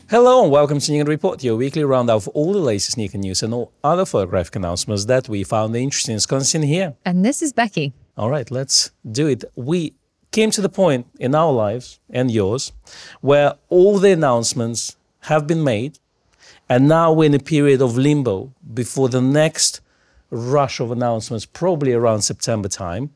Hello and welcome to Nikon Report, your weekly roundup of all the latest Nikon news and all other photographic announcements that we found interesting and constant here. And this is Becky. All right, let's do it. We came to the point in our lives and yours where all the announcements have been made, and now we're in a period of limbo before the next rush of announcements, probably around September time.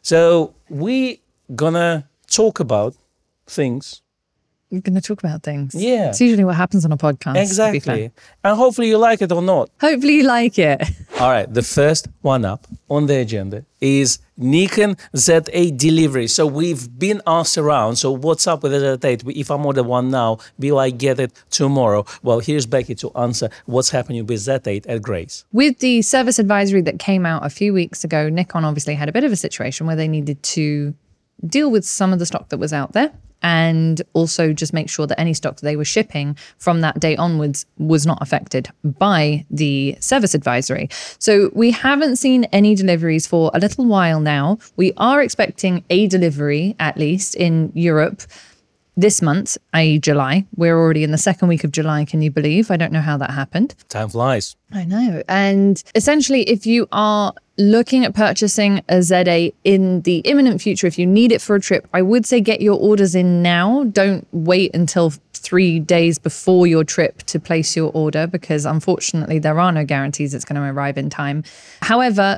So we're gonna talk about things. We're going to talk about things. Yeah. It's usually what happens on a podcast. Exactly. And hopefully you like it or not. Hopefully you like it. All right, the first one up on the agenda is Nikon Z8 delivery. So we've been asked around, so what's up with the Z8? If I'm order one now, will I get it tomorrow? Well, here's Becky to answer what's happening with Z8 at Grace. With the service advisory that came out a few weeks ago, Nikon obviously had a bit of a situation where they needed to deal with some of the stock that was out there, and also just make sure that any stock that they were shipping from that day onwards was not affected by the service advisory. So we haven't seen any deliveries for a little while now. We are expecting a delivery, at least in Europe, this month, i.e. July. We're already in the second week of July, can you believe? I don't know how that happened. Time flies. I know. And essentially, if you are looking at purchasing a Z8 in the imminent future, if you need it for a trip, I would say get your orders in now. Don't wait until 3 days before your trip to place your order, because unfortunately, there are no guarantees it's going to arrive in time. However,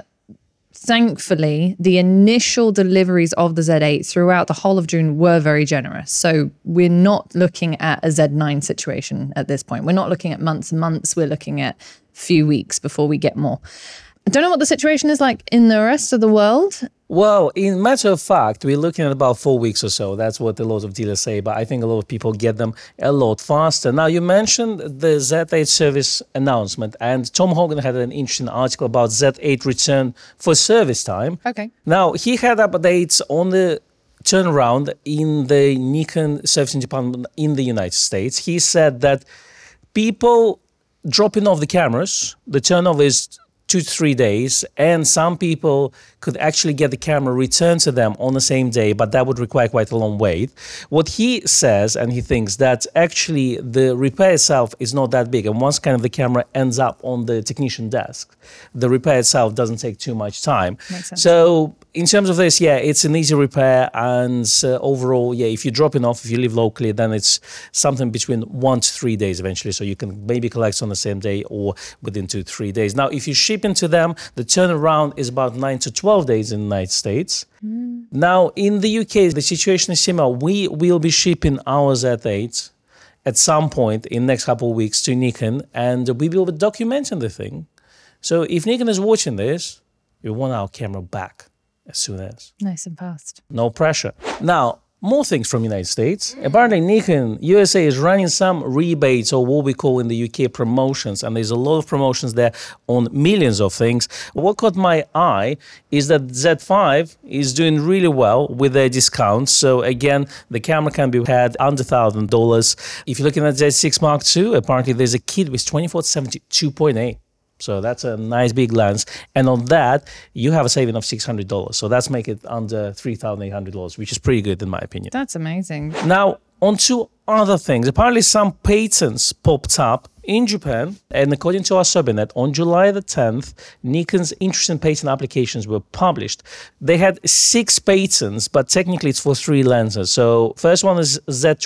thankfully, the initial deliveries of the Z8 throughout the whole of June were very generous. So we're not looking at a Z9 situation at this point. We're not looking at months and months. We're looking at a few weeks before we get more. I don't know what the situation is like in the rest of the world. Well, in matter of fact, we're looking at about 4 weeks or so. That's what a lot of dealers say, but I think a lot of people get them a lot faster. Now, you mentioned the Z8 service announcement, and Tom Hogan had an interesting article about Z8 return for service time. Okay. Now, he had updates on the turnaround in the Nikon servicing department in the United States. He said that people dropping off the cameras, the turnover is 2 to 3 days, and some people could actually get the camera returned to them on the same day, but that would require quite a long wait. What he says, and he thinks that actually the repair itself is not that big, and once kind of the camera ends up on the technician desk, the repair itself doesn't take too much time. Makes sense. So in terms of this, yeah, it's an easy repair, and overall, yeah, if you're dropping off, if you live locally, then it's something between 1 to 3 days eventually, so you can maybe collect on the same day or within 2 to 3 days. Now, if you ship into them, the turnaround is about 9 to 12 days in the United States. Now, in the UK, the situation is similar. We will be shipping our Z8 at some point in the next couple of weeks to Nikon, and we will be documenting the thing. So if Nikon is watching this, we want our camera back as soon as. Nice and fast. No pressure. Now, more things from the United States. Apparently, Nikon USA is running some rebates, or what we call in the UK promotions, and there's a lot of promotions there on millions of things. What caught my eye is that Z5 is doing really well with their discounts. So again, the camera can be had under $1,000. If you're looking at Z6 Mark II, apparently there's a kit with 24-70 2.8. So that's a nice big lens. And on that, you have a saving of $600. So that's make it under $3,800, which is pretty good in my opinion. That's amazing. Now, on to other things. Apparently some patents popped up in Japan. And according to our subnet, on July the 10th, Nikon's interesting patent applications were published. They had 6 patents, but technically it's for 3 lenses. So first one is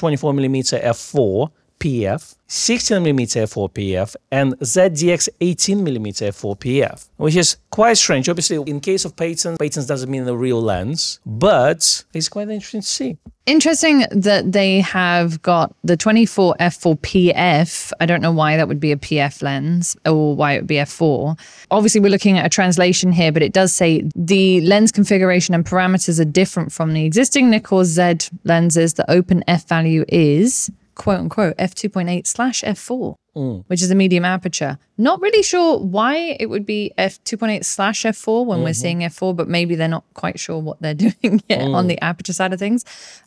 Z24mm f4 PF, 16mm f4 PF, and ZDX 18mm f4 PF, which is quite strange. Obviously, in case of patents doesn't mean the real lens, but it's quite interesting to see. Interesting that they have got the 24 f4 PF. I don't know why that would be a PF lens or why it would be f4. Obviously, we're looking at a translation here, but it does say the lens configuration and parameters are different from the existing Nikkor Z lenses. The open f value is quote unquote f2.8/f4. which is a medium aperture. Not really sure why it would be f2.8/f4 when we're seeing f4, but maybe they're not quite sure what they're doing yet on the aperture side of things.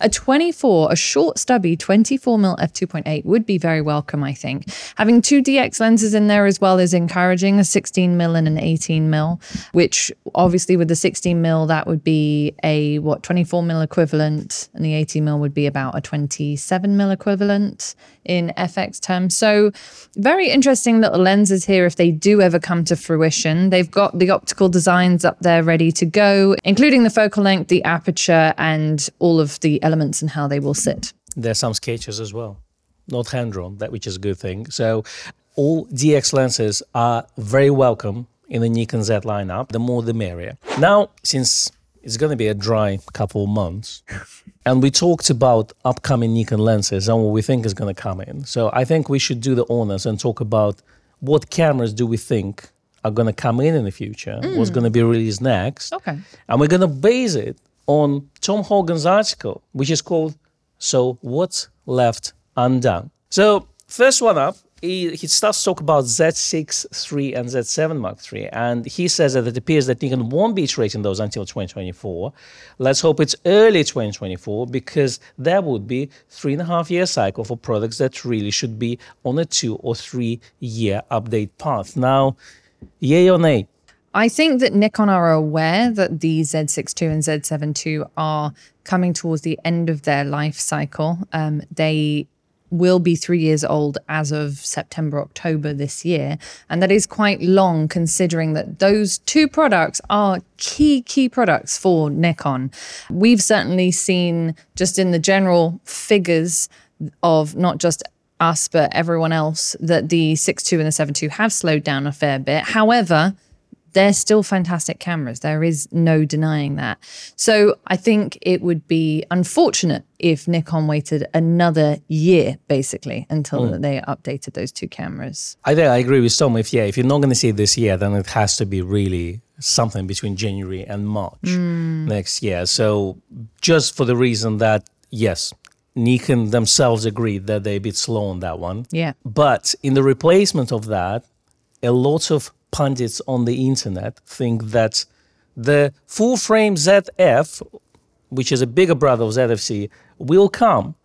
A short stubby 24mm f2.8 would be very welcome, I think. Having two DX lenses in there as well is encouraging, a 16mm and an 18mm, which obviously with the 16mm, that would be a 24mm equivalent, and the 18mm would be about a 27mm equivalent in FX terms. So very interesting little lenses here if they do ever come to fruition. They've got the optical designs up there ready to go, including the focal length, the aperture, and all of the elements and how they will sit. There's some sketches as well, not hand-drawn, which is a good thing. So all DX lenses are very welcome in the Nikon Z lineup. The more the merrier. Now, since it's going to be a dry couple of months, and we talked about upcoming Nikon lenses and what we think is going to come in. So I think we should do the honors and talk about what cameras do we think are going to come in the future, what's going to be released next. Okay. And we're going to base it on Tom Hogan's article, which is called So What's Left Undone? So first one up, he starts to talk about Z6 III and Z7 Mark III, and he says that it appears that Nikon won't be iterating those until 2024. Let's hope it's early 2024, because that would be 3.5-year cycle for products that really should be on a 2 or 3 year update path. Now, yay or nay? I think that Nikon are aware that the Z6 II and Z7 II are coming towards the end of their life cycle. They will be 3 years old as of September, October this year. And that is quite long, considering that those two products are key products for Nikon. We've certainly seen, just in the general figures of not just us, but everyone else, that the 6.2 and the 7.2 have slowed down a fair bit. However, they're still fantastic cameras. There is no denying that. So I think it would be unfortunate if Nikon waited another year, basically, until they updated those two cameras. I think I agree with Tom. If you're not going to see it this year, then it has to be really something between January and March next year. So just for the reason that, yes, Nikon themselves agreed that they're a bit slow on that one. Yeah. But in the replacement of that, a lot of pundits on the internet think that the full-frame ZF, which is a bigger brother of ZFC, will come.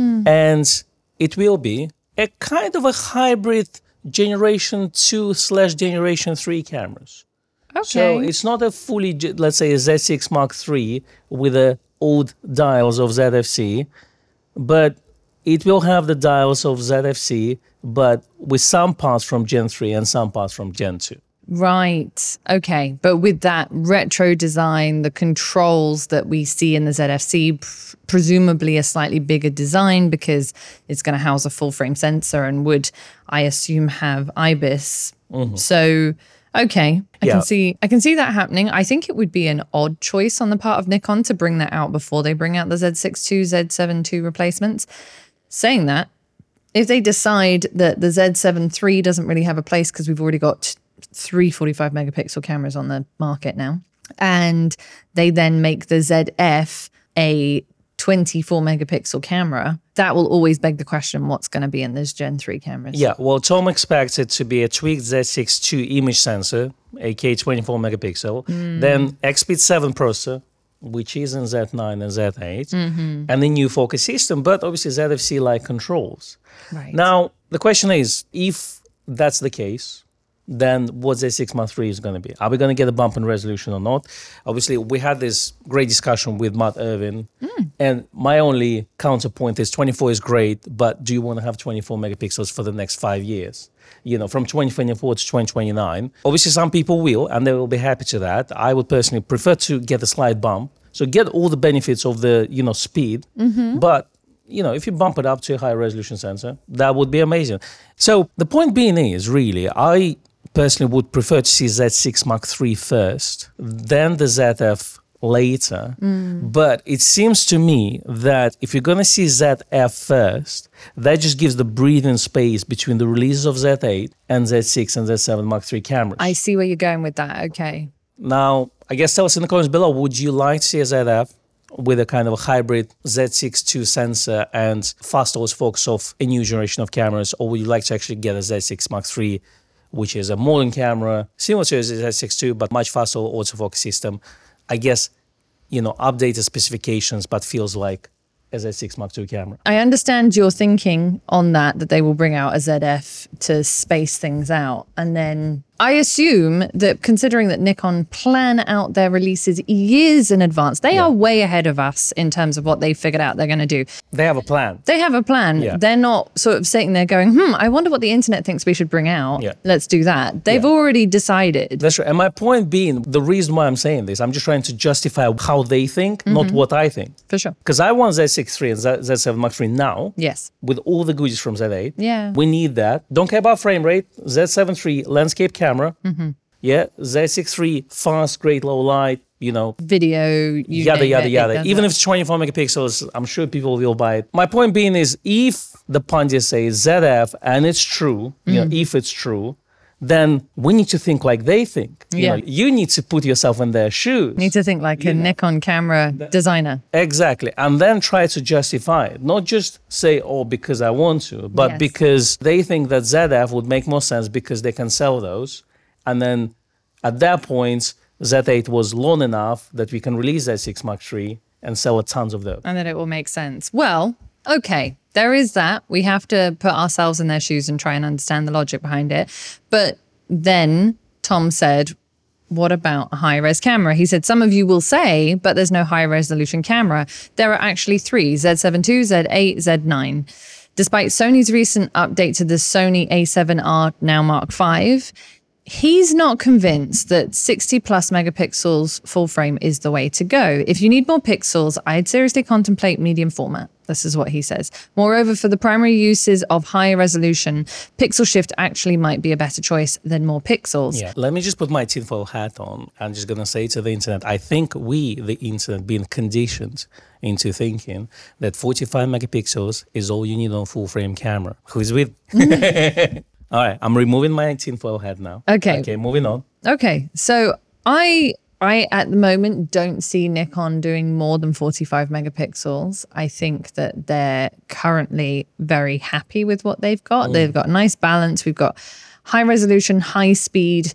And it will be a kind of a hybrid Generation 2/Generation 3 cameras. Okay. So it's not a fully, let's say, a Z6 Mark III with the old dials of ZFC, but it will have the dials of ZFC, but with some parts from Gen 3 and some parts from Gen 2. Right. Okay. But with that retro design, the controls that we see in the ZFC, presumably a slightly bigger design because it's going to house a full frame sensor and would, I assume, have IBIS. So, okay. I can see that happening. I think it would be an odd choice on the part of Nikon to bring that out before they bring out the Z6 II, Z7 II replacements. Saying that, if they decide that the Z7 III doesn't really have a place because we've already got 3 45 megapixel cameras on the market now, and they then make the ZF a 24 megapixel camera, that will always beg the question, what's going to be in those Gen 3 cameras? Yeah, well, Tom expects it to be a tweaked Z6 II image sensor, aka 24 megapixel, then XPEED 7 processor, which is in Z9 and Z8, and the new focus system, but obviously ZFC-like controls. Right. Now, the question is, if that's the case, then what Z6 Mark III is going to be? Are we going to get a bump in resolution or not? Obviously, we had this great discussion with Matt Irvin, and my only counterpoint is 24 is great, but do you want to have 24 megapixels for the next 5 years? You know, from 2024 to 2029. Obviously, some people will, and they will be happy to that. I would personally prefer to get a slight bump. So get all the benefits of the, speed, but if you bump it up to a higher resolution sensor, that would be amazing. So the point being is, really, I personally would prefer to see Z6 Mark III first, then the ZF later. But it seems to me that if you're going to see ZF first, that just gives the breathing space between the releases of Z8 and Z6 and Z7 Mark III cameras. I see where you're going with that. Okay. Now, I guess tell us in the comments below, would you like to see a ZF with a kind of a hybrid Z6 II sensor and fast autofocus of a new generation of cameras, or would you like to actually get a Z6 Mark III, which is a modern camera, similar to a Z6 II, but much faster autofocus system? I guess, updated specifications, but feels like a Z6 Mark II camera. I understand your thinking on that they will bring out a ZF to space things out. And then I assume that considering that Nikon plan out their releases years in advance, they are way ahead of us in terms of what they figured out they're going to do. They have a plan. They have a plan. Yeah. They're not sort of sitting there going, I wonder what the internet thinks we should bring out. Yeah. Let's do that. They've already decided. That's right. And my point being, the reason why I'm saying this, I'm just trying to justify how they think, not what I think. For sure. Because I want Z6 III and Z7 Mark III now. Yes. With all the goodies from Z8. Yeah. We need that. Don't care about frame rate. Z7 III landscape camera. Yeah. Z6 III fast, great low light, Video, yada, yada. Even if it's 24 megapixels, I'm sure people will buy it. My point being is, if the pundits say ZF and it's true, if it's true, then we need to think like they think. You need to put yourself in their shoes. Need to think like a Nikon camera designer. Exactly. And then try to justify it. Not just say, because I want to, but because they think that ZF would make more sense because they can sell those. And then at that point, Z8 was long enough that we can release Z6 Mark III and sell tons of those. And then it will make sense. Well, okay, there is that. We have to put ourselves in their shoes and try and understand the logic behind it. But then Tom said, what about a high-res camera? He said, some of you will say, but there's no high-resolution camera. There are actually three, Z7 II, Z8, Z9. Despite Sony's recent update to the Sony A7R, now Mark V, he's not convinced that 60 plus megapixels full frame is the way to go. If you need more pixels, I'd seriously contemplate medium format. This is what he says. Moreover, for the primary uses of higher resolution, pixel shift actually might be a better choice than more pixels. Yeah. Let me just put my tinfoil hat on. I'm just going to say to the internet, I think we, the internet, being conditioned into thinking that 45 megapixels is all you need on a full frame camera. Who is with? All right, I'm removing my tinfoil hat now. Okay, moving on. Okay, so I at the moment don't see Nikon doing more than 45 megapixels. I think that they're currently very happy with what they've got. They've got a nice balance. We've got high resolution, high speed,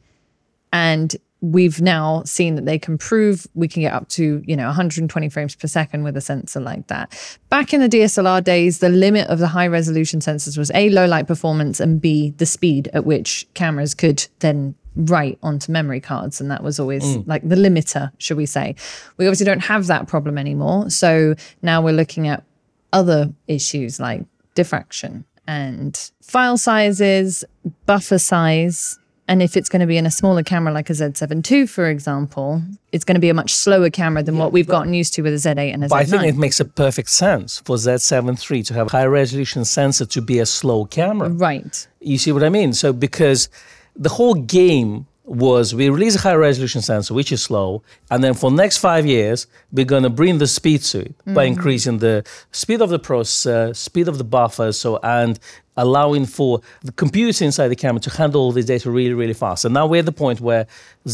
and we've now seen that they can prove we can get up to, 120 frames per second with a sensor like that. Back in the DSLR days, the limit of the high resolution sensors was A, low light performance, and B, the speed at which cameras could then write onto memory cards. And that was always like the limiter, should we say. We obviously don't have that problem anymore. So now we're looking at other issues like diffraction and file sizes, buffer size. And if it's going to be in a smaller camera like a Z7 II, for example, it's going to be a much slower camera than what we've gotten used to with a Z8 and a Z9. But I think it makes a perfect sense for Z7 III to have a high-resolution sensor to be a slow camera. Right. You see what I mean? So because the whole game was we release a high-resolution sensor, which is slow, and then for the next 5 years, we're going to bring the speed to it by increasing the speed of the processor, speed of the buffer, and allowing for the computer inside the camera to handle all this data really, really fast. And now we're at the point where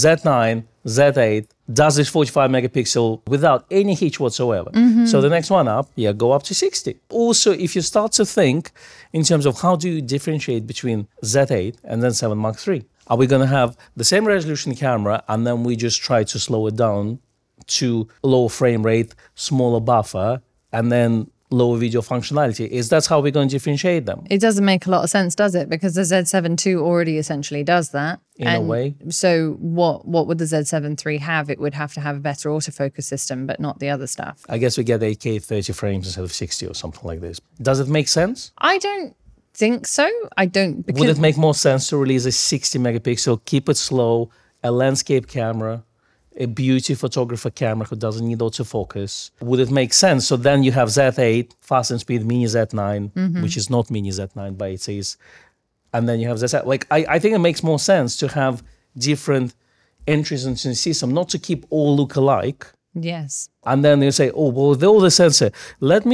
Z9, Z8 does this 45 megapixel without any hitch whatsoever. So the next one up, go up to 60. Also, if you start to think in terms of how do you differentiate between Z8 and then Z7 Mark III, are we going to have the same resolution camera and then we just try to slow it down to low frame rate, smaller buffer, and then lower video functionality? That's how we're going to differentiate them. It doesn't make a lot of sense, does it? Because the Z7 II already essentially does that. In a way. So what would the Z7 III have? It would have to have a better autofocus system, but not the other stuff. I guess we get 8K 30 frames instead of 60 or something like this. Does it make sense? I don't think so. I don't. Would it make more sense to release a 60 megapixel, keep it slow, a landscape camera, a beauty photographer camera who doesn't need autofocus? Would it make sense? So then you have Z8, fast and speed, mini Z9, which is not mini Z9, but it is. And then you have Z7. I think it makes more sense to have different entries into the system, not to keep all look alike. Yes. And then you say, with all the sensor, let me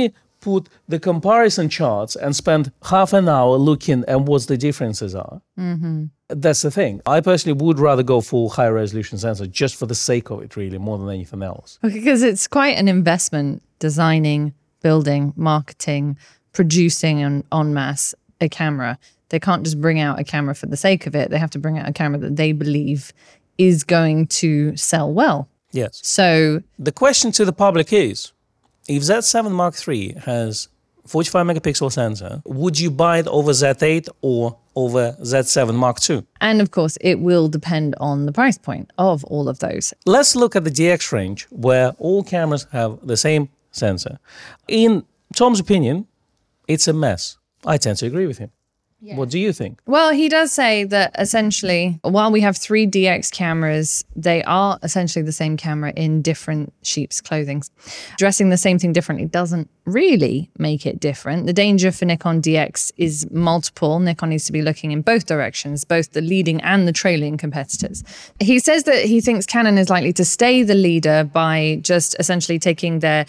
put the comparison charts and spend half an hour looking at what the differences are. That's the thing. I personally would rather go for high resolution sensor just for the sake of it, really, more than anything else. Because it's quite an investment designing, building, marketing, producing en masse a camera. They can't just bring out a camera for the sake of it. They have to bring out a camera that they believe is going to sell well. Yes. So the question to the public is, if Z7 Mark III has 45 megapixel sensor, would you buy it over Z8 or over Z7 Mark II? And of course, it will depend on the price point of all of those. Let's look at the DX range, where all cameras have the same sensor. In Tom's opinion, it's a mess. I tend to agree with him. Yeah. What do you think? Well, he does say that essentially, while we have 3 DX cameras, they are essentially the same camera in different sheep's clothing. Dressing the same thing differently doesn't really make it different. The danger for Nikon DX is multiple. Nikon needs to be looking in both directions, both the leading and the trailing competitors. He says that he thinks Canon is likely to stay the leader by just essentially taking their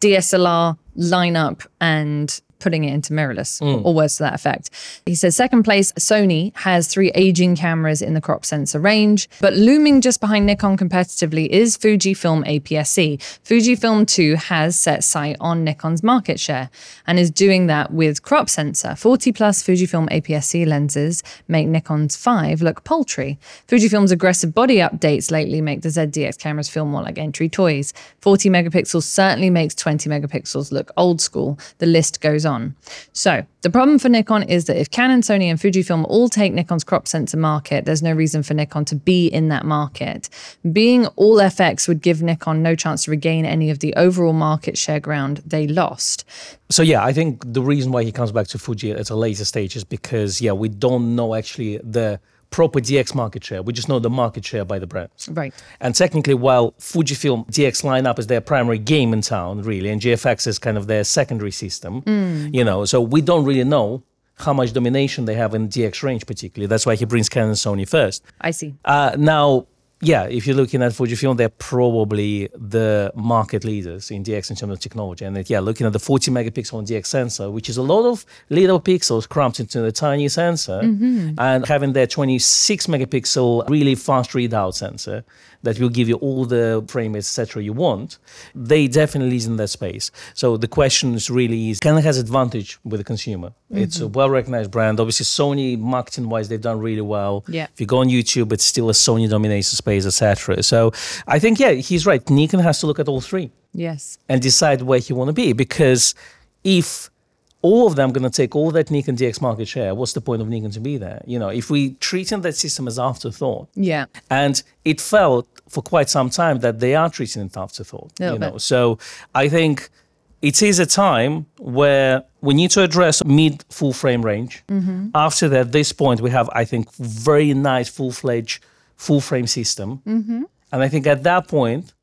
DSLR lineup and putting it into mirrorless or words to that effect. He says second place, Sony has 3 aging cameras in the crop sensor range, but looming just behind Nikon competitively is Fujifilm APS-C. Fujifilm too has set sight on Nikon's market share and is doing that with crop sensor. 40 plus Fujifilm APS-C lenses make Nikon's 5 look paltry. Fujifilm's aggressive body updates lately make the ZDX cameras feel more like entry toys. 40 megapixels certainly makes 20 megapixels look old school. The list goes on. So the problem for Nikon is that if Canon, Sony and Fujifilm all take Nikon's crop sensor market, there's no reason for Nikon to be in that market. Being all FX would give Nikon no chance to regain any of the overall market share ground they lost. So yeah, I think the reason why he comes back to Fuji at a later stage is because, yeah, we don't know actually the proper DX market share. We just know the market share by the brands. Right. And technically, while Fujifilm DX lineup is their primary game in town, really, and GFX is kind of their secondary system, you know, so we don't really know how much domination they have in DX range particularly. That's why he brings Canon and Sony first. I see. Now, yeah, if you're looking at Fujifilm, they're probably the market leaders in DX in terms of technology. And yeah, looking at the 40 megapixel DX sensor, which is a lot of little pixels cramped into a tiny sensor, and having their 26 megapixel really fast readout sensor that will give you all the frame, etc. you want, they definitely lead in that space. So the question is really, Canon has advantage with the consumer. It's a well-recognized brand. Obviously, Sony, marketing-wise, they've done really well. Yeah. If you go on YouTube, it's still a Sony-dominated space, etc. So I think, yeah, he's right. Nikon has to look at all 3. Yes. And decide where he want to be. Because if all of them going to take all that Nikon DX market share, what's the point of Nikon to be there? You know, if we treating that system as afterthought. Yeah. And it felt for quite some time that they are treating it afterthought. You know, so I think it is a time where we need to address mid full frame range. After that, this point, we have, I think, very nice full-fledged full frame system. And I think at that point,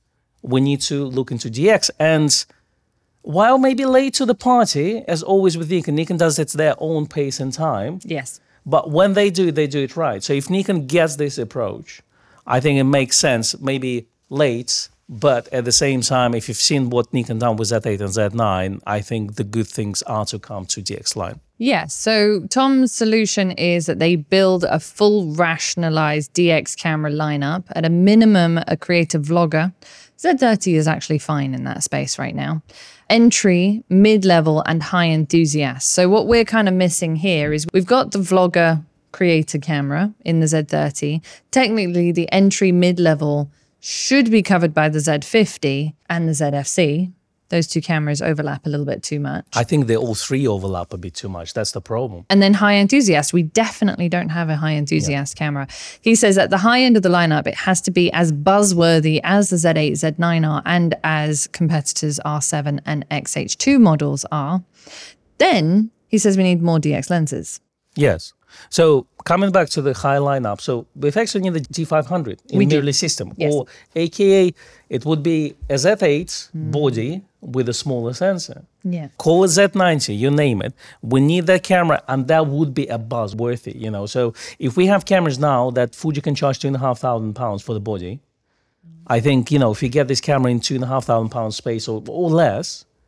we need to look into DX. And while maybe late to the party, as always with Nikon does it at their own pace and time. Yes. But when they do it right. So if Nikon gets this approach, I think it makes sense, maybe late, but at the same time, if you've seen what Nikon done with Z8 and Z9, I think the good things are to come to DX line. Yes. So Tom's solution is that they build a full rationalized DX camera lineup, at a minimum, a creative vlogger. Z30 is actually fine in that space right now. Entry, mid-level, and high enthusiast. So what we're kind of missing here is we've got the vlogger creator camera in the Z30. Technically, the entry mid-level should be covered by the Z50 and the ZFC. Those 2 cameras overlap a little bit too much. I think they all 3 overlap a bit too much. That's the problem. And then high enthusiast. We definitely don't have a high enthusiast camera. He says at the high end of the lineup, it has to be as buzzworthy as the Z8, Z9 are, and as competitors R7 and XH2 models are. Then he says we need more DX lenses. Yes. So coming back to the high lineup, so we've actually need the G500 in the mirrorless system, or AKA it would be a Z8 body with a smaller sensor. Yeah. Call it Z90, you name it. We need that camera, and that would be a buzz worthy, you know. So if we have cameras now that Fuji can charge £2,500 for the body, I think, you know, if you get this camera in £2,500 space or less,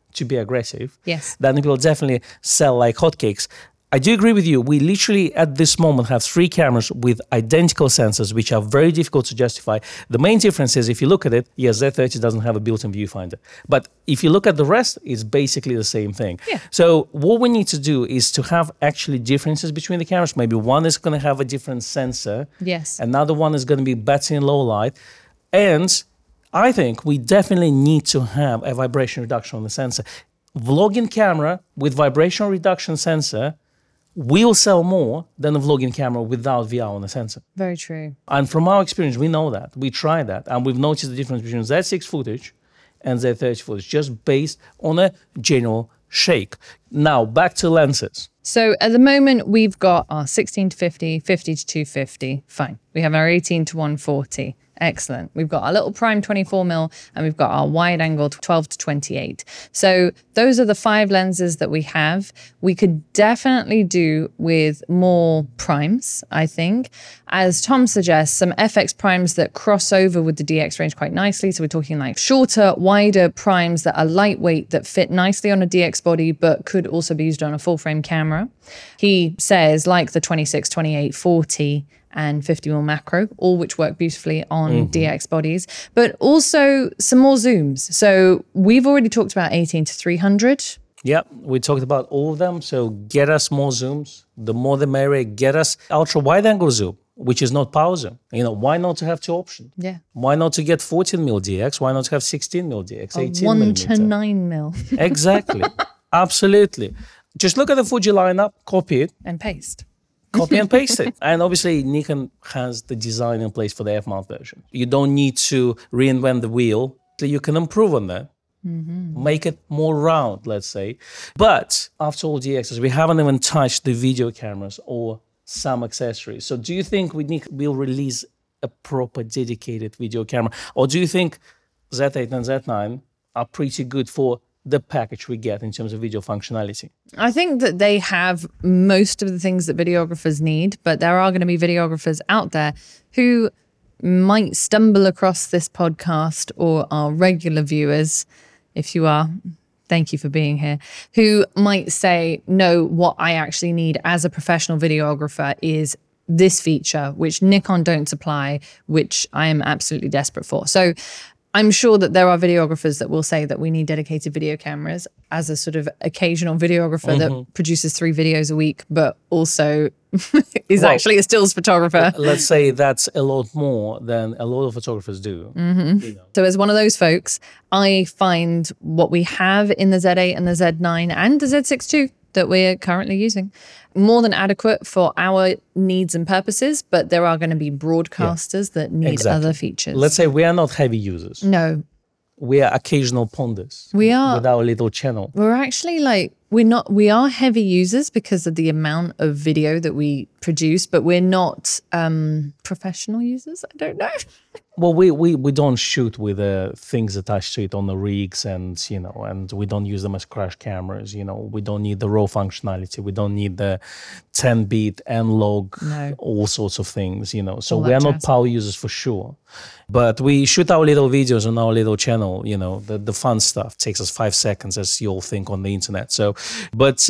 to be aggressive, Yes. then it will definitely sell like hotcakes. I do agree with you. We literally at this moment have 3 cameras with identical sensors, which are very difficult to justify. The main difference is if you look at it, yes, Z30 doesn't have a built-in viewfinder. But if you look at the rest, it's basically the same thing. Yeah. So what we need to do is to have actually differences between the cameras. Maybe one is going to have a different sensor. Yes. Another one is going to be better in low light. And I think we definitely need to have a vibration reduction on the sensor. Vlogging camera with vibration reduction sensor will sell more than a vlogging camera without VR on the sensor. Very true. And from our experience, we know that. We tried that. And we've noticed the difference between Z6 footage and Z30 footage just based on a general shake. Now, back to lenses. So at the moment, we've got our 16 to 50, 50 to 250. Fine. We have our 18 to 140. Excellent. We've got our little prime 24mm and we've got our wide angle 12 to 28. So those are the 5 lenses that we have. We could definitely do with more primes, I think. As Tom suggests, some FX primes that cross over with the DX range quite nicely. So we're talking like shorter, wider primes that are lightweight, that fit nicely on a DX body, but could also be used on a full frame camera. He says like the 26, 28, 40, and 50mm macro, all which work beautifully on DX bodies, but also some more zooms. So we've already talked about 18 to 300. Yep, we talked about all of them. So get us more zooms. The more the merrier. Get us ultra wide angle zoom, which is not power zoom. You know, why not to have 2 options? Yeah. Why not to get 14mm DX? Why not to have 16mm DX, 18mm? 1 to 9mm. Exactly. Absolutely. Just look at the Fuji lineup, copy it, And paste. copy and paste it. And obviously Nikon has the design in place for the F-mount version. You don't need to reinvent the wheel. You can improve on that. Make it more round, let's say. But after all DXs, we haven't even touched the video cameras or some accessories. So do you think we'll release a proper dedicated video camera? Or do you think Z8 and Z9 are pretty good for the package we get in terms of video functionality? I think that they have most of the things that videographers need, but there are going to be videographers out there who might stumble across this podcast, or our regular viewers, if you are, thank you for being here, who might say, no, what I actually need as a professional videographer is this feature, which Nikon don't supply, which I am absolutely desperate for. So I'm sure that there are videographers that will say that we need dedicated video cameras. As a sort of occasional videographer that produces 3 videos a week, but also is actually a stills photographer. Let's say that's a lot more than a lot of photographers do. You know. So as one of those folks, I find what we have in the Z8 and the Z9 and the Z6 too that we're currently using more than adequate for our needs and purposes, but there are going to be broadcasters that need other features. Let's say we are not heavy users. No. We are occasional ponders. We are. With our little channel. We're actually like, we are heavy users because of the amount of video that we produce, but we're not professional users. I don't know. Well, we don't shoot with things attached to it on the rigs, and and we don't use them as crash cameras. We don't need the RAW functionality. We don't need the 10-bit analog, all sorts of things. So we are not power users for sure, but we shoot our little videos on our little channel. The fun stuff takes us 5 seconds, as you all think on the internet. So, but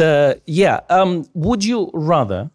would you rather?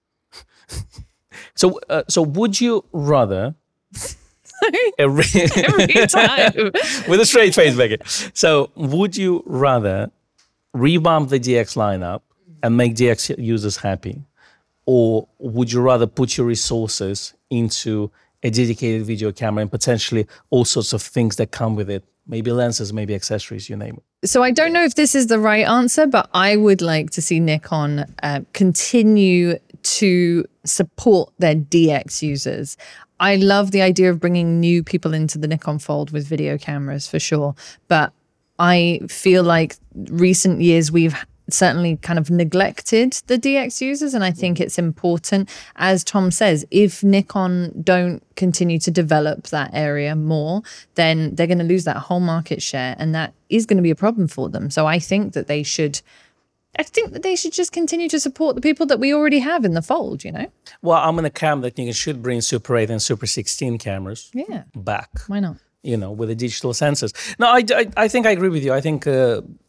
So would you rather? Every time. With a straight face, Becky. So would you rather revamp the DX lineup and make DX users happy? Or would you rather put your resources into a dedicated video camera and potentially all sorts of things that come with it? Maybe lenses, maybe accessories, you name it. So I don't know if this is the right answer, but I would like to see Nikon continue to support their DX users. I love the idea of bringing new people into the Nikon fold with video cameras for sure. But I feel like recent years we've certainly kind of neglected the DX users. And I think it's important, as Tom says, if Nikon don't continue to develop that area more, then they're going to lose that whole market share. And that is going to be a problem for them. So I think that they should just continue to support the people that we already have in the fold, Well, I'm in a camp that Nikon should bring Super 8 and Super 16 cameras back. Why not? With the digital sensors. No, I think I agree with you. I think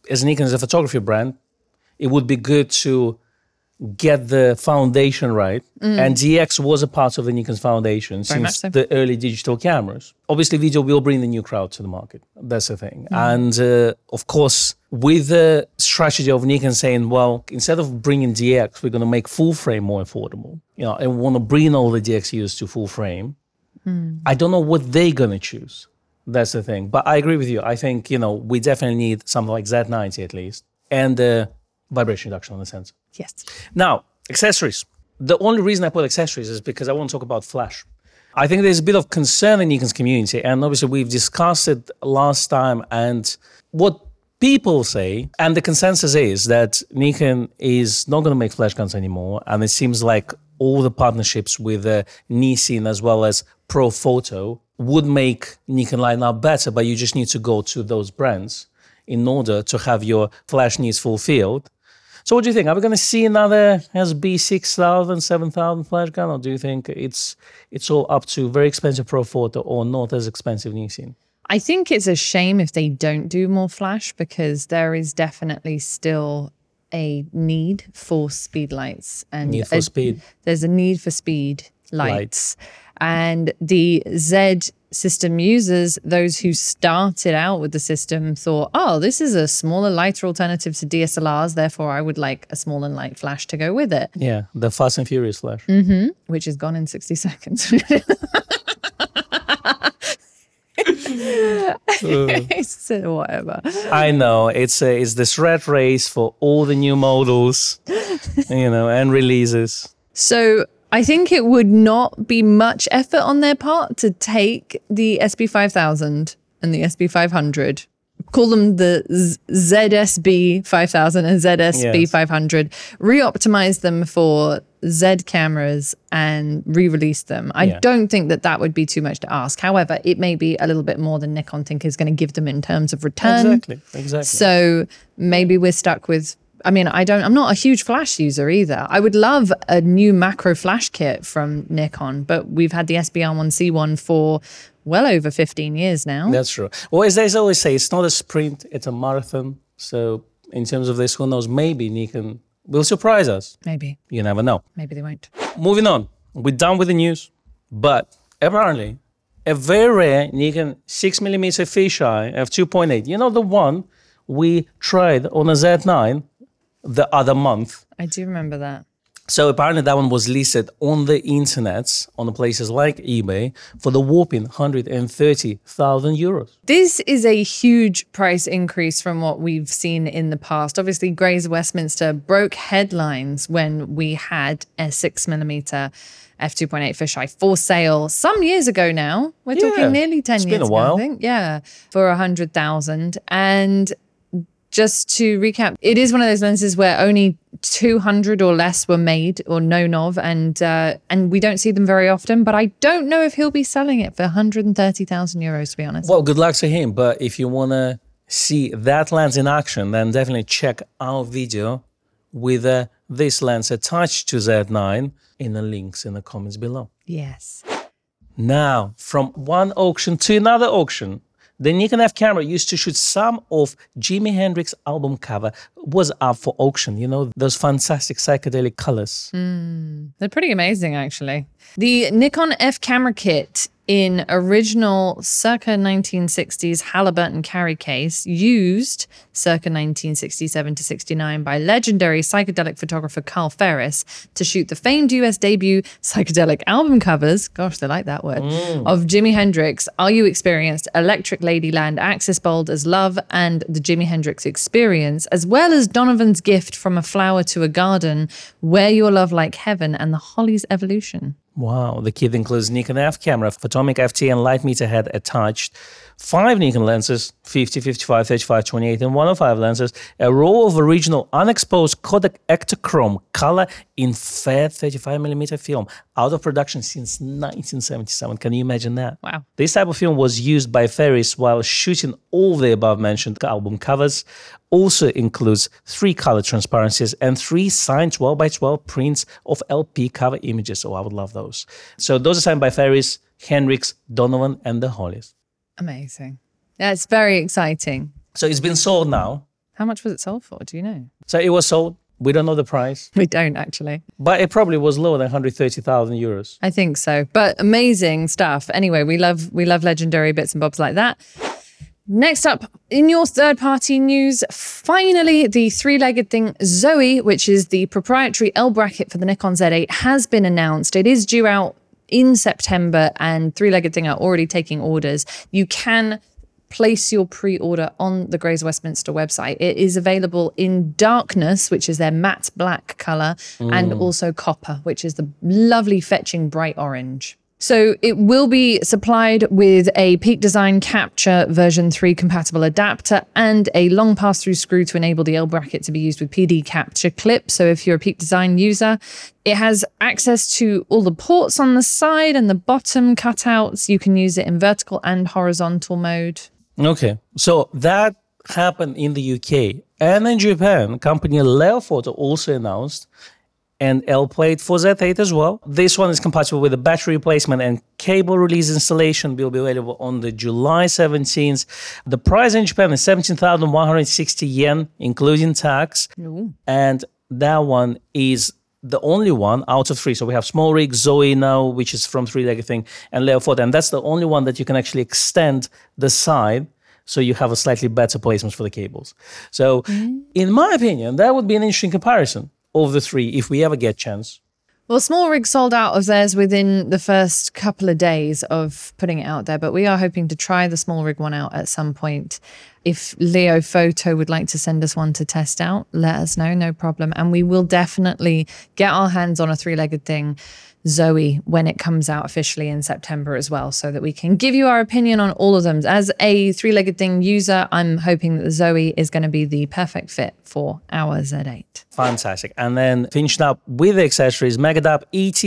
as Nikon as a photography brand, it would be good to get the foundation right. And DX was a part of the Nikon's foundation since the early digital cameras. Obviously, video will bring the new crowd to the market. That's the thing. And of course, with the strategy of Nikon saying, well, instead of bringing DX, we're going to make full frame more affordable. And we want to bring all the DX users to full frame. I don't know what they're going to choose. That's the thing. But I agree with you. I think, we definitely need something like Z90 at least. And vibration reduction on the sensor. Yes. Now, accessories. The only reason I put accessories is because I want to talk about flash. I think there's a bit of concern in Nikon's community, and obviously we've discussed it last time, and what people say, and the consensus is that Nikon is not going to make flash guns anymore, and it seems like all the partnerships with Nissin as well as Profoto would make Nikon lineup better, but you just need to go to those brands in order to have your flash needs fulfilled. So what do you think? Are we going to see another SB 6000, 7000 flash gun, or do you think it's all up to very expensive Profoto or not as expensive Nissin? I think it's a shame if they don't do more flash, because there is definitely still a need for speed lights. And need for speed. There's a need for speed lights. And the Z system users, those who started out with the system, thought, oh, this is a smaller, lighter alternative to DSLRs, therefore I would like a small and light flash to go with it. Yeah, the Fast and Furious flash. Which is gone in 60 seconds. So whatever. I know, it's this rat race for all the new models, and releases. So I think it would not be much effort on their part to take the SB5000 and the SB500, call them the ZSB 5000 and ZSB 500, re-optimize them for Z cameras and re-release them. I don't think that would be too much to ask. However, it may be a little bit more than Nikon think is going to give them in terms of return. Exactly. So maybe we're stuck with, I'm not a huge flash user either. I would love a new macro flash kit from Nikon, but we've had the SBR1C1 for well over 15 years now. That's true. Well, as they always say, it's not a sprint, it's a marathon. So in terms of this, who knows, maybe Nikon will surprise us. Maybe. You never know. Maybe they won't. Moving on. We're done with the news, but apparently a very rare Nikon 6mm fisheye f2.8. The one we tried on a Z9 the other month. I do remember that. So apparently that one was listed on the internet, on the places like eBay, for the whopping 130,000 euros. This is a huge price increase from what we've seen in the past. Obviously, Gray's Westminster broke headlines when we had a 6mm f2.8 fisheye for sale some years ago now. We're talking nearly 10 years ago, a while. I think. Yeah, for 100,000. And just to recap, it is one of those lenses where only 200 or less were made or known of, and we don't see them very often. But I don't know if he'll be selling it for 130,000 euros, to be honest. Well, good luck to him. But if you want to see that lens in action, then definitely check our video with this lens attached to Z9 in the links in the comments below. Yes. Now, from one auction to another auction, the Nikon F camera used to shoot some of Jimi Hendrix's album cover was up for auction. Those fantastic psychedelic colors. They're pretty amazing, actually. The Nikon F camera kit in original circa 1960s Halliburton carry case, used circa 1967 to 69 by legendary psychedelic photographer Carl Ferris to shoot the famed US debut psychedelic album covers, gosh, they like that word, of Jimi Hendrix, Are You Experienced, Electric Ladyland, Axis Bold as Love, and The Jimi Hendrix Experience, as well as Donovan's Gift from a Flower to a Garden, Wear Your Love Like Heaven, and The Hollies Evolution. Wow, the kit includes Nikon F camera, Photomic FT and light meter head attached, 5 Nikon lenses, 50, 55, 35, 28 and 105 lenses, a row of original unexposed Kodak Ektachrome color in fair 35mm film, out of production since 1977. Can you imagine that? Wow. This type of film was used by Ferris while shooting all the above-mentioned album covers. Also includes 3 color transparencies and 3 signed 12x12 prints of LP cover images. Oh, I would love those. So those are signed by Ferris, Hendrix, Donovan, and the Hollies. Amazing. That's very exciting. So it's been sold now. How much was it sold for? Do you know? So it was sold. We don't know the price, We don't actually. but it probably was lower than 130,000 euros. I think so. But amazing stuff. Anyway, we love legendary bits and bobs like that. Next up, in your third-party news, finally, the three-legged thing Zoe, which is the proprietary L bracket for the Nikon Z8, has been announced. It is due out in September, and three-legged thing are already taking orders. You can place your pre-order on the Grays Westminster website. It is available in darkness, which is their matte black color, and also copper, which is the lovely fetching bright orange. So it will be supplied with a Peak Design Capture version 3 compatible adapter and a long pass-through screw to enable the L bracket to be used with PD capture clip. So if you're a Peak Design user, it has access to all the ports on the side and the bottom cutouts. You can use it in vertical and horizontal mode. Okay, so that happened in the UK. And in Japan, company Leofoto also announced an L plate for Z8 as well. This one is compatible with the battery replacement and cable release installation. Will be available on the July 17th. The price in Japan is 17,160 yen, including tax. Ooh. And that one is the only one out of three. So we have Small Rig, Zoe now, which is from three-legged thing, and Leofoto. And that's the only one that you can actually extend the side so you have a slightly better placements for the cables. So in my opinion, that would be an interesting comparison of the three if we ever get chance. Well, Small Rig sold out of theirs within the first couple of days of putting it out there, but we are hoping to try the Small Rig one out at some point. If Leofoto would like to send us one to test out, let us know, no problem. And we will definitely get our hands on a three-legged thing, Zoe, when it comes out officially in September as well, so that we can give you our opinion on all of them. As a three-legged thing user, I'm hoping that the Zoe is going to be the perfect fit for our Z8. Fantastic. And then finishing up with the accessories, Megadap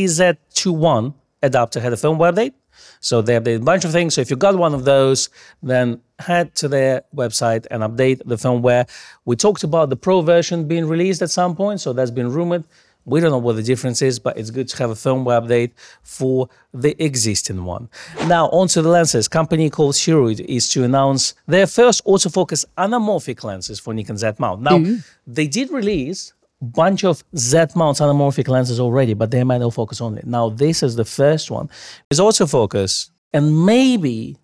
ETZ21 adapter had a firmware update. So they updated a bunch of things. So if you got one of those, then head to their website and update the firmware. We talked about the Pro version being released at some point, so that's been rumored. We don't know what the difference is, but it's good to have a firmware update for the existing one. Now, onto the lenses. Company called Syrud is to announce their first autofocus anamorphic lenses for Nikon Z mount. Now, they did release a bunch of Z mount anamorphic lenses already, but they're manual focus only. Now, this is the first one. It's autofocus, and maybe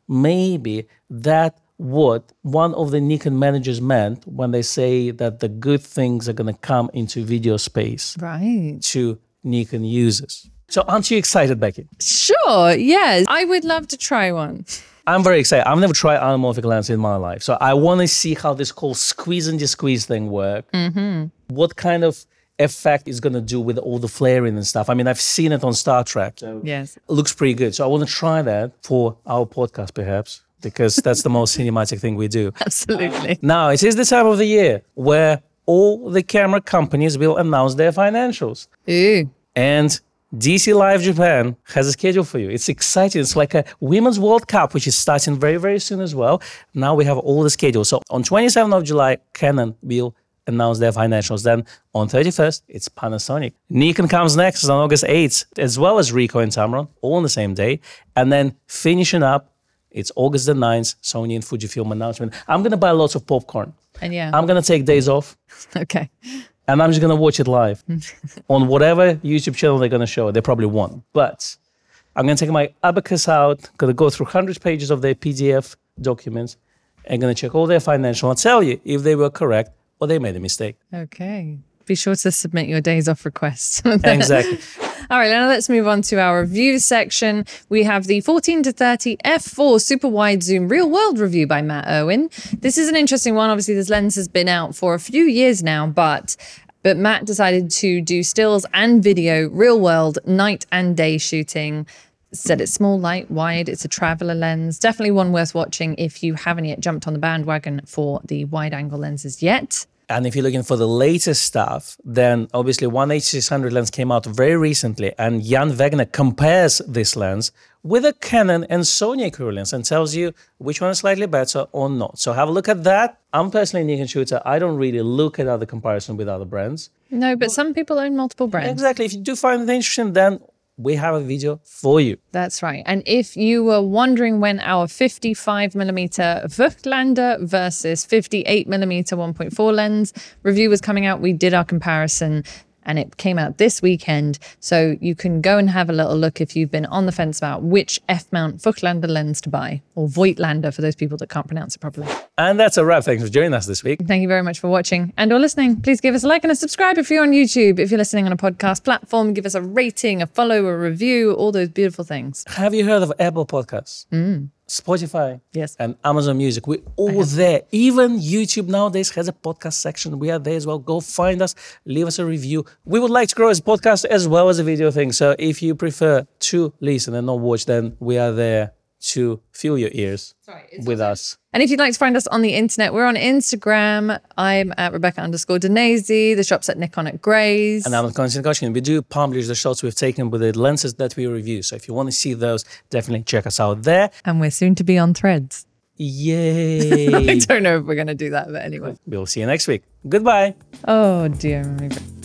that what one of the Nikon managers meant when they say that the good things are going to come into video space to Nikon users. So aren't you excited, Becky? Sure, yes. I would love to try one. I'm very excited. I've never tried anamorphic lens in my life. So I want to see how this whole squeeze and de-squeeze thing works. What kind of effect it's going to do with all the flaring and stuff. I mean, I've seen it on Star Trek. So yes. It looks pretty good. So I want to try that for our podcast, perhaps, because that's the most cinematic thing we do. Absolutely. Now, it is the time of the year where all the camera companies will announce their financials. Ooh. And DC Live Japan has a schedule for you. It's exciting. It's like a Women's World Cup, which is starting very, very soon as well. Now we have all the schedules. So on 27th of July, Canon will announce their financials. Then on 31st, it's Panasonic. Nikon comes next on August 8th, as well as Ricoh and Tamron, all on the same day. And then finishing up, it's August the 9th, Sony and Fujifilm announcement. I'm going to buy lots of popcorn. And yeah. I'm going to take days off. Okay. And I'm just going to watch it live on whatever YouTube channel they're going to show. They probably won't. But I'm going to take my abacus out, going to go through 100 pages of their PDF documents, and going to check all their financial and tell you if they were correct or they made a mistake. Okay. Be sure to submit your days off requests. Exactly. All right, now let's move on to our review section. We have the 14-30 f4 super wide zoom real world review by Matt Irwin. This is an interesting one. Obviously, this lens has been out for a few years now, but Matt decided to do stills and video, real world, night and day shooting. Said it's small, light, wide. It's a traveler lens. Definitely one worth watching if you haven't yet jumped on the bandwagon for the wide angle lenses yet. And if you're looking for the latest stuff, then obviously 1H600 lens came out very recently, and Jan Wegner compares this lens with a Canon and Sony equivalents and tells you which one is slightly better or not. So have a look at that. I'm personally a Nikon shooter. I don't really look at other comparison with other brands. No, but some people own multiple brands. Exactly. If you do find it interesting, then we have a video for you. That's right. And if you were wondering when our 55mm Vuchtlander versus 58mm 1.4 lens review was coming out, we did our comparison and it came out this weekend. So you can go and have a little look if you've been on the fence about which F-mount Vuchtlander lens to buy, or Voigtlander for those people that can't pronounce it properly. And that's a wrap. Thanks for joining us this week. Thank you very much for watching and or listening. Please give us a like and a subscribe if you're on YouTube. If you're listening on a podcast platform, give us a rating, a follow, a review, all those beautiful things. Have you heard of Apple Podcasts? Spotify, Yes. and Amazon Music. We're all there. Even YouTube nowadays has a podcast section. We are there as well. Go find us, leave us a review. We would like to grow as a podcast as well as a video thing. So if you prefer to listen and not watch, then we are there to fill your ears with us. And if you'd like to find us on the internet, we're on Instagram. I'm at Rebecca_Danese. The shop's at Nikon at Grays. And I'm at Konstantin Kochkin. We do publish the shots we've taken with the lenses that we review. So if you want to see those, definitely check us out there. And we're soon to be on Threads. Yay! I don't know if we're going to do that, but anyway. We'll see you next week. Goodbye. Oh, dear.